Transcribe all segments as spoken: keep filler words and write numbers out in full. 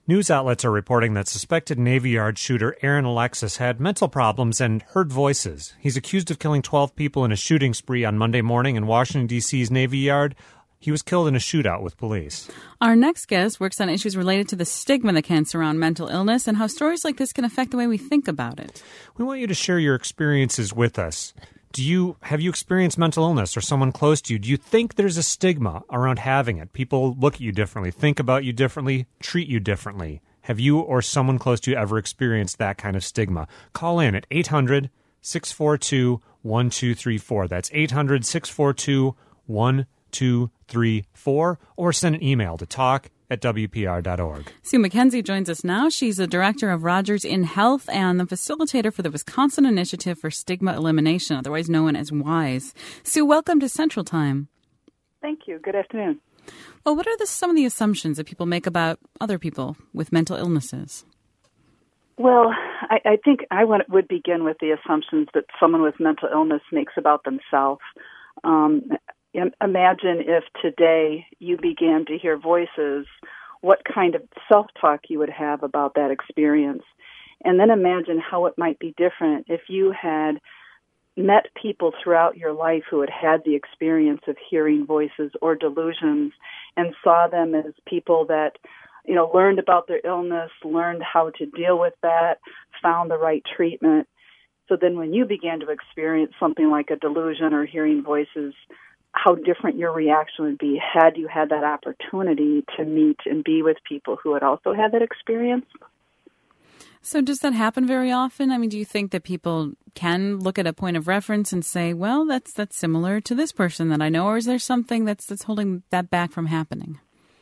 News outlets are reporting that suspected Navy Yard shooter Aaron Alexis had mental problems and heard voices. He's accused of killing twelve people in a shooting spree on Monday morning in Washington, D C's Navy Yard. He was killed in a shootout with police. Our next guest works on issues related to the stigma that can surround mental illness and how stories like this can affect the way we think about it. We want you to share your experiences with us. Do you have you experienced mental illness or someone close to you? Do you think there's a stigma around having it? People look at you differently, think about you differently, treat you differently. Have you or someone close to you ever experienced that kind of stigma? Call in at eight hundred, six four two, one two three four. That's eight hundred, six four two, one two three four. Or send an email to talk at W P R dot org. Sue McKenzie joins us now. She's the director of Rogers in Health and the facilitator for the Wisconsin Initiative for Stigma Elimination, otherwise known as WISE. Sue, welcome to Central Time. Thank you. Good afternoon. Well, what are the, some of the assumptions that people make about other people with mental illnesses? Well, I, I think I want, would begin with the assumptions that someone with mental illness makes about themselves. Um, Imagine if today you began to hear voices, what kind of self-talk you would have about that experience. And then imagine how it might be different if you had met people throughout your life who had had the experience of hearing voices or delusions and saw them as people that, you know, learned about their illness, learned how to deal with that, found the right treatment. So then when you began to experience something like a delusion or hearing voices, how different your reaction would be had you had that opportunity to meet and be with people who had also had that experience. So does that happen very often? I mean, do you think that people can look at a point of reference and say, well, that's that's similar to this person that I know, or is there something that's that's holding that back from happening?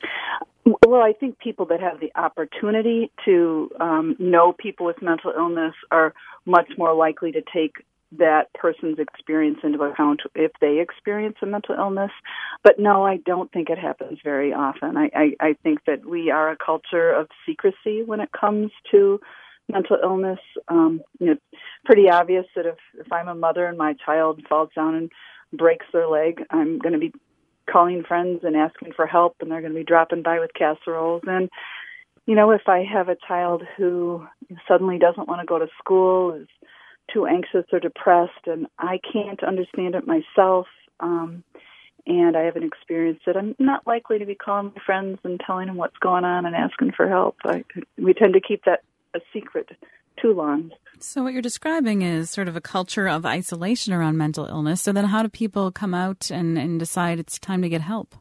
Well, I think people that have the opportunity to um, know people with mental illness are much more likely to take that person's experience into account if they experience a mental illness. But no, I don't think it happens very often. I, I, I think that we are a culture of secrecy when it comes to mental illness. Um, you know, it's pretty obvious that if, if I'm a mother and my child falls down and breaks their leg, I'm going to be calling friends and asking for help, and they're going to be dropping by with casseroles. And, you know, if I have a child who suddenly doesn't want to go to school, is too anxious or depressed, and I can't understand it myself, um, and I haven't experienced it, I'm not likely to be calling my friends and telling them what's going on and asking for help. I, we tend to keep that a secret too long. So what you're describing is sort of a culture of isolation around mental illness. So then how do people come out and, and decide it's time to get help?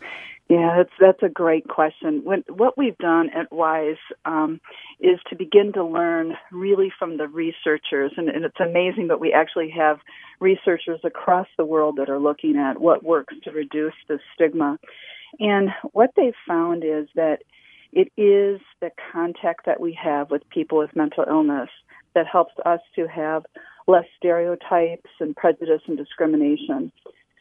Yeah, that's that's a great question. When, what we've done at WISE um, is to begin to learn really from the researchers, and, and it's amazing, but we actually have researchers across the world that are looking at what works to reduce the stigma. And what they've found is that it is the contact that we have with people with mental illness that helps us to have less stereotypes and prejudice and discrimination.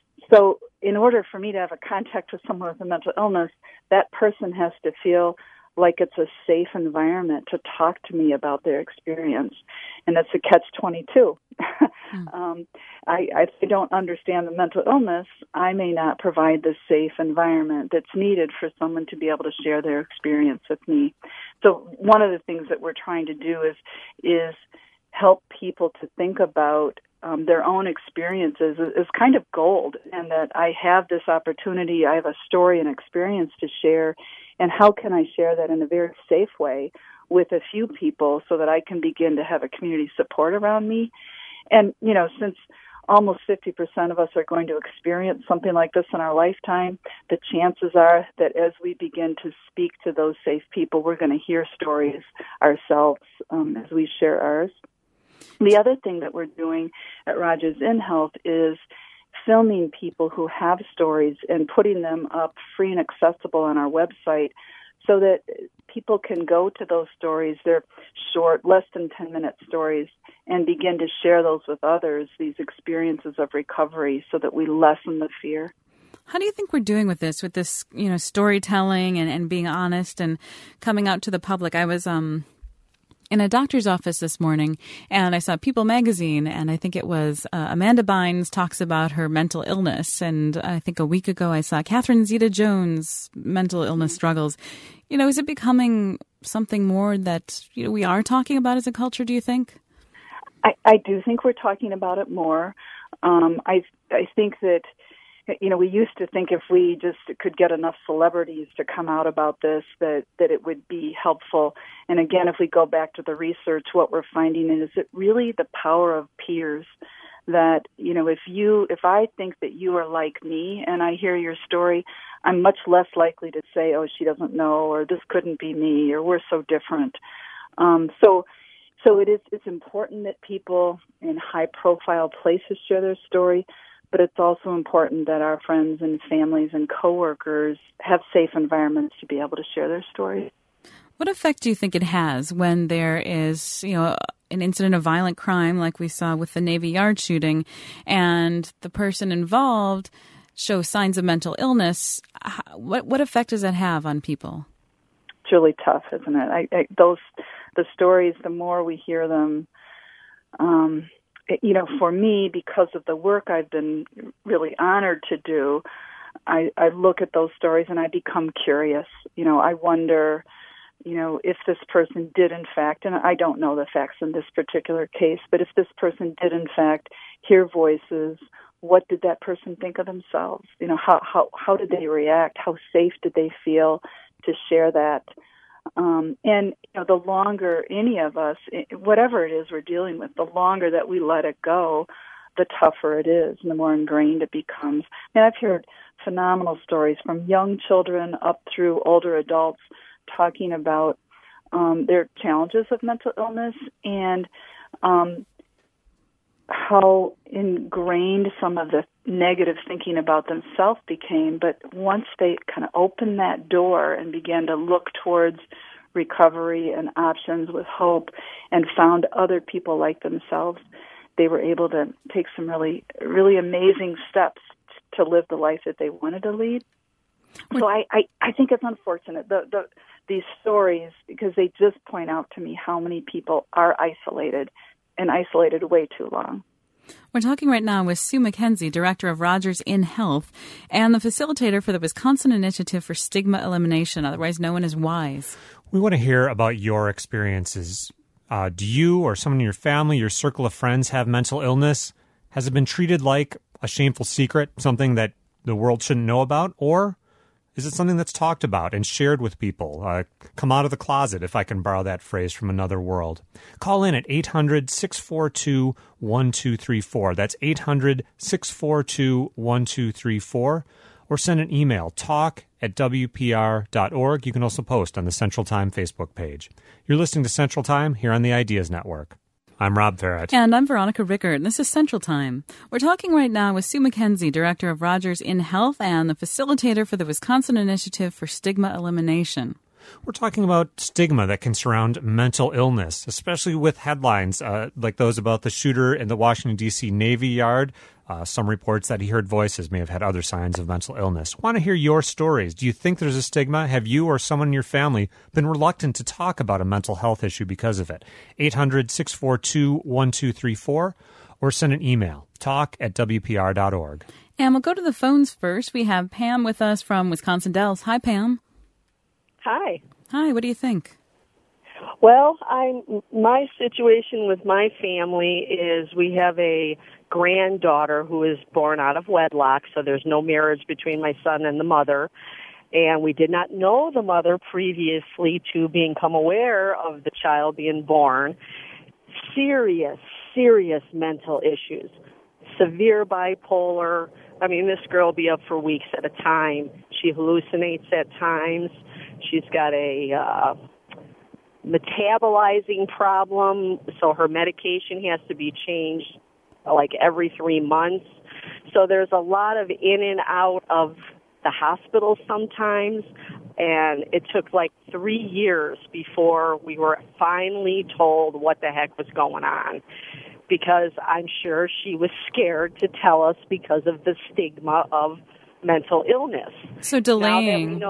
So in order for me to have a contact with someone with a mental illness, that person has to feel like it's a safe environment to talk to me about their experience. And that's a catch twenty-two. mm. um, I, I, if I don't understand the mental illness, I may not provide the safe environment that's needed for someone to be able to share their experience with me. So one of the things that we're trying to do is is help people to think about Um, their own experiences is kind of gold, and that I have this opportunity, I have a story and experience to share, and how can I share that in a very safe way with a few people so that I can begin to have a community support around me. And, you know, since almost fifty percent of us are going to experience something like this in our lifetime, the chances are that as we begin to speak to those safe people, we're going to hear stories ourselves um, as we share ours. The other thing that we're doing at Rogers in Health is filming people who have stories and putting them up free and accessible on our website so that people can go to those stories. They're short, less than ten-minute stories, and begin to share those with others, these experiences of recovery, so that we lessen the fear. How do you think we're doing with this, with this, you know, storytelling and, and being honest and coming out to the public? I was... um. in a doctor's office this morning, and I saw People magazine, and I think it was uh, Amanda Bynes talks about her mental illness. And I think a week ago I saw Catherine Zeta-Jones' mental illness struggles. You know, is it becoming something more that, you know, we are talking about as a culture, do you think? I, I do think we're talking about it more. Um, I I think that, you know, we used to think if we just could get enough celebrities to come out about this, that, that it would be helpful. And again, if we go back to the research, what we're finding is it really the power of peers. That, you know, if you, if I think that you are like me and I hear your story, I'm much less likely to say, oh, she doesn't know, or this couldn't be me, or we're so different. Um, so, so it is, it's important that people in high profile places share their story. But it's also important that our friends and families and coworkers have safe environments to be able to share their stories. What effect do you think it has when there is, you know, an incident of violent crime like we saw with the Navy Yard shooting, and the person involved shows signs of mental illness? What what effect does that have on people? It's really tough, isn't it? I, I, those the stories, the more we hear them. Um, You know, for me, because of the work I've been really honored to do, I, I look at those stories and I become curious. You know, I wonder, you know, if this person did in fact, and I don't know the facts in this particular case, but if this person did in fact hear voices, what did that person think of themselves? You know, how how how did they react? How safe did they feel to share that? Um, and, you know, the longer any of us, whatever it is we're dealing with, the longer that we let it go, the tougher it is and the more ingrained it becomes. And I've heard phenomenal stories from young children up through older adults talking about um, their challenges of mental illness and um, how ingrained some of the negative thinking about themselves became. But once they kind of opened that door and began to look towards recovery and options with hope and found other people like themselves, they were able to take some really, really amazing steps to live the life that they wanted to lead. So I, I, I think it's unfortunate, the, the, these stories, because they just point out to me how many people are isolated and isolated way too long. We're talking right now with Sue McKenzie, Director of Rogers in Health, and the facilitator for the Wisconsin Initiative for Stigma Elimination, otherwise known as WISE. We want to hear about your experiences. Uh, do you or someone in your family, your circle of friends, have mental illness? Has it been treated like a shameful secret, something that the world shouldn't know about? Or is it something that's talked about and shared with people? Uh, come out of the closet, if I can borrow that phrase from another world. Call in at eight hundred, six four two, one two three four. That's eight hundred, six four two, one two three four. Or send an email, talk at w p r dot org. You can also post on the Central Time Facebook page. You're listening to Central Time here on the Ideas Network. I'm Rob Ferret. And I'm Veronica Rickert, and this is Central Time. We're talking right now with Sue McKenzie, Director of Rogers in Health and the facilitator for the Wisconsin Initiative for Stigma Elimination. We're talking about stigma that can surround mental illness, especially with headlines uh, like those about the shooter in the Washington, D C Navy Yard. Uh, some reports that he heard voices may have had other signs of mental illness. Want to hear your stories. Do you think there's a stigma? Have you or someone in your family been reluctant to talk about a mental health issue because of it? eight hundred, six four two, one two three four or send an email, talk at w p r dot org. And we'll go to the phones first. We have Pam with us from Wisconsin Dells. Hi, Pam. Hi. Hi, what do you think? Well, I my situation with my family is we have a granddaughter who is born out of wedlock, so there's no marriage between my son and the mother. And we did not know the mother previously to become aware of the child being born. Serious, serious mental issues. Severe bipolar. I mean, this girl will be up for weeks at a time. She hallucinates at times. She's got a uh, metabolizing problem, so her medication has to be changed like every three months. So there's a lot of in and out of the hospital sometimes, and it took like three years before we were finally told what the heck was going on, because I'm sure she was scared to tell us because of the stigma of mental illness. So delaying, know, right.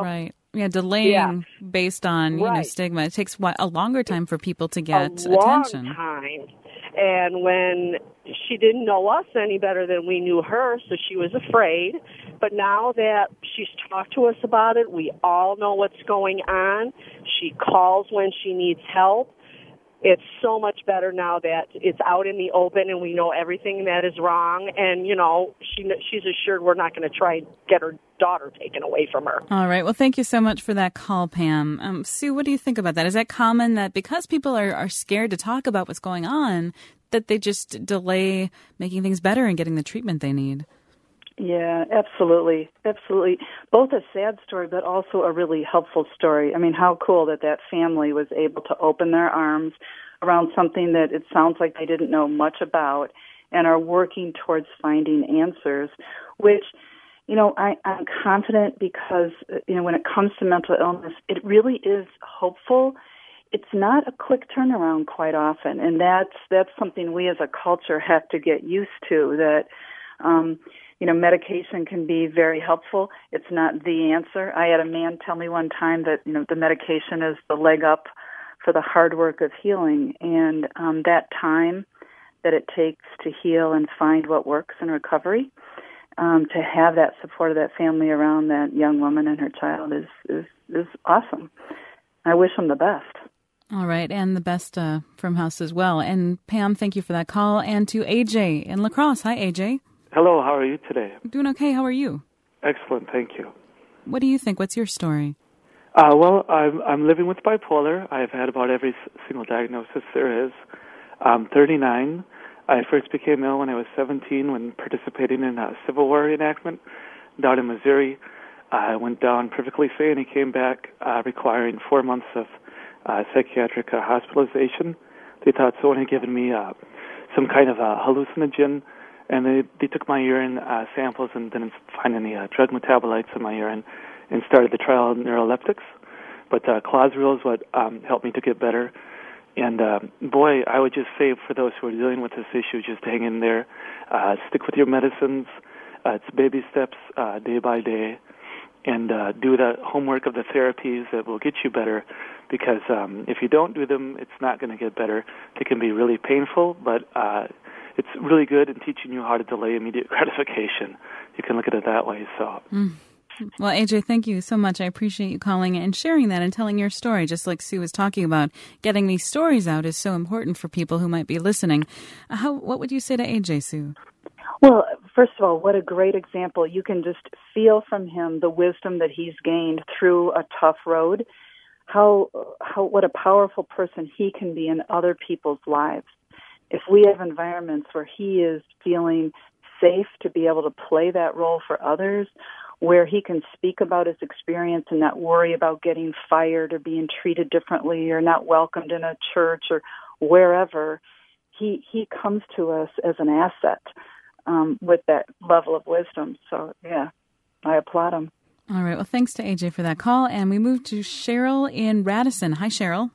Yeah, delaying Yeah. based on, you know, Right. stigma. It takes what, a longer time for people to get a long attention. time. And when she didn't know us any better than we knew her, so she was afraid. But now that she's talked to us about it, we all know what's going on. She calls when she needs help. It's so much better now that it's out in the open and we know everything that is wrong. And, you know, she she's assured we're not going to try and get her daughter taken away from her. All right. Well, thank you so much for that call, Pam. Um, Sue, what do you think about that? Is that common that because people are, are scared to talk about what's going on, that they just delay making things better and getting the treatment they need? Yeah, absolutely. Absolutely. Both a sad story, but also a really helpful story. I mean, how cool that that family was able to open their arms around something that it sounds like they didn't know much about and are working towards finding answers, which, you know, I, I'm confident because, you know, when it comes to mental illness, it really is hopeful. It's not a quick turnaround quite often, and that's that's something we as a culture have to get used to, that, um, you know, medication can be very helpful. It's not the answer. I had a man tell me one time that, you know, the medication is the leg up for the hard work of healing, and um, that time that it takes to heal and find what works in recovery, um, to have that support of that family around that young woman and her child is, is, is awesome. I wish them the best. All right, and the best uh, from House as well. And Pam, thank you for that call. And to A J in La Crosse. Hi, A J. Hello, how are you today? I'm doing okay. How are you? Excellent, thank you. What do you think? What's your story? Uh, well, I'm I'm living with bipolar. I've had about every s- single diagnosis there is. I'm thirty-nine. I first became ill when I was seventeen when participating in a Civil War reenactment down in Missouri. I went down perfectly sane and came back uh, requiring four months of uh, psychiatric uh, hospitalization. They thought someone had given me uh, some kind of a hallucinogen, and they, they took my urine uh, samples and didn't find any uh, drug metabolites in my urine and started the trial of neuroleptics. But uh, Clozaril is what um, helped me to get better. And, uh, boy, I would just say for those who are dealing with this issue, just hang in there. Uh, stick with your medicines. Uh, it's baby steps, uh, day by day. And uh, do the homework of the therapies that will get you better, because um, if you don't do them, it's not going to get better. They can be really painful, but uh, it's really good in teaching you how to delay immediate gratification. You can look at it that way. So, Mm. Well, A J, thank you so much. I appreciate you calling and sharing that and telling your story. Just like Sue was talking about, getting these stories out is so important for people who might be listening. How? What would you say to A J, Sue? Well, first of all, what a great example. You can just feel from him the wisdom that he's gained through a tough road. How, how, what a powerful person he can be in other people's lives. If we have environments where he is feeling safe to be able to play that role for others, where he can speak about his experience and not worry about getting fired or being treated differently or not welcomed in a church or wherever, he, he comes to us as an asset. Um, with that level of wisdom. So, yeah, I applaud him. All right. Well, thanks to A J for that call. And we move to Cheryl in Radisson. Hi, Cheryl.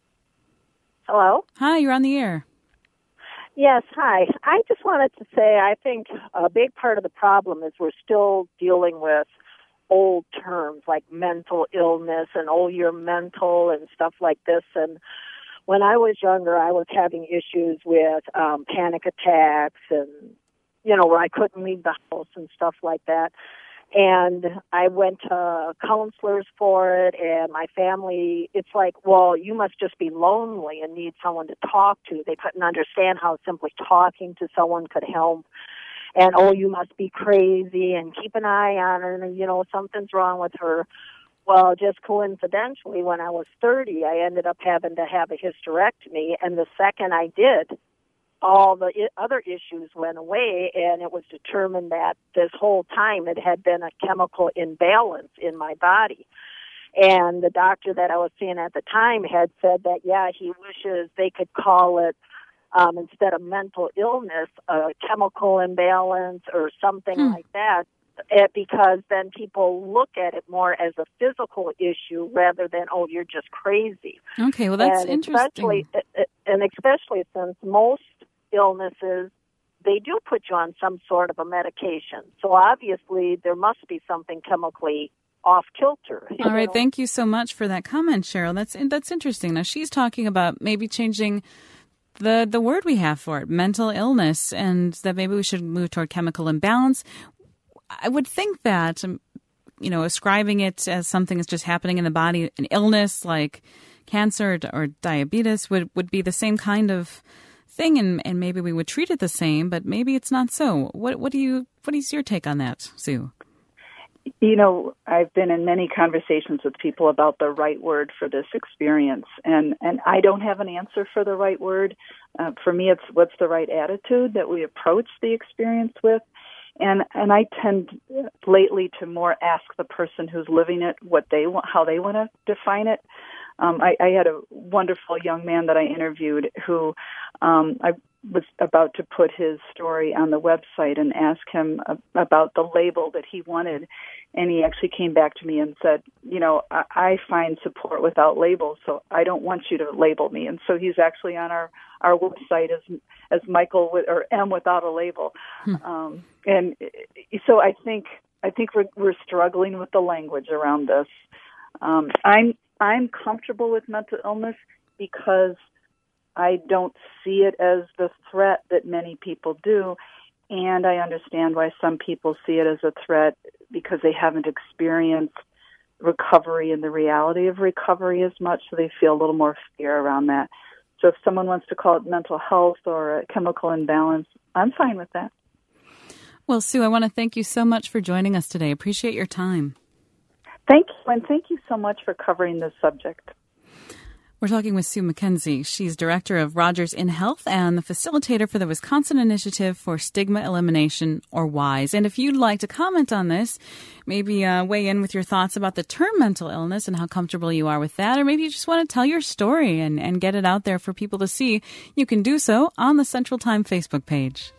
Hello? Hi, you're on the air. Yes, hi. I just wanted to say I think a big part of the problem is we're still dealing with old terms like mental illness and, oh, you're mental and stuff like this. And when I was younger, I was having issues with um, panic attacks and, you know, where I couldn't leave the house and stuff like that. And I went to counselors for it, and my family, it's like, well, you must just be lonely and need someone to talk to. They couldn't understand how simply talking to someone could help. And, oh, you must be crazy, and keep an eye on her, and, you know, something's wrong with her. Well, just coincidentally, when I was thirty, I ended up having to have a hysterectomy, and the second I did, all the I- other issues went away, and it was determined that this whole time it had been a chemical imbalance in my body. And the doctor that I was seeing at the time had said that, yeah, he wishes they could call it, um, instead of mental illness, a chemical imbalance or something Hmm. like that, it, because then people look at it more as a physical issue rather than, oh, you're just crazy. Okay, well, that's and interesting. Especially, and especially since most illnesses, they do put you on some sort of a medication. So obviously there must be something chemically off kilter. All right, know? Thank you so much for that comment, Cheryl. That's that's interesting. Now, she's talking about maybe changing the the word we have for it, mental illness, and that maybe we should move toward chemical imbalance. I would think that, um, you know, ascribing it as something that's just happening in the body, an illness like cancer or diabetes would, would be the same kind of thing, and, and maybe we would treat it the same, but maybe it's not so. What what do you what is your take on that, Sue? You know, I've been in many conversations with people about the right word for this experience, and, and I don't have an answer for the right word. Uh, for me, it's what's the right attitude that we approach the experience with. And and I tend lately to more ask the person who's living it what they want, how they want to define it. Um, I, I had a wonderful young man that I interviewed who um, I was about to put his story on the website and ask him about the label that he wanted. And he actually came back to me and said, you know, I, I find support without labels, so I don't want you to label me. And so he's actually on our, our website as as Michael with, or M without a label. Hmm. Um, and so I think I think we're, we're struggling with the language around this. Um, I'm I'm comfortable with mental illness because I don't see it as the threat that many people do, and I understand why some people see it as a threat because they haven't experienced recovery and the reality of recovery as much, so they feel a little more fear around that. So if someone wants to call it mental health or a chemical imbalance, I'm fine with that. Well, Sue, I want to thank you so much for joining us today. Appreciate your time. Thank you, and thank you so much for covering this subject. We're talking with Sue McKenzie. She's director of Rogers in Health and the facilitator for the Wisconsin Initiative for Stigma Elimination, or WISE. And if you'd like to comment on this, maybe uh, weigh in with your thoughts about the term mental illness and how comfortable you are with that, or maybe you just want to tell your story and, and get it out there for people to see, you can do so on the Central Time Facebook page.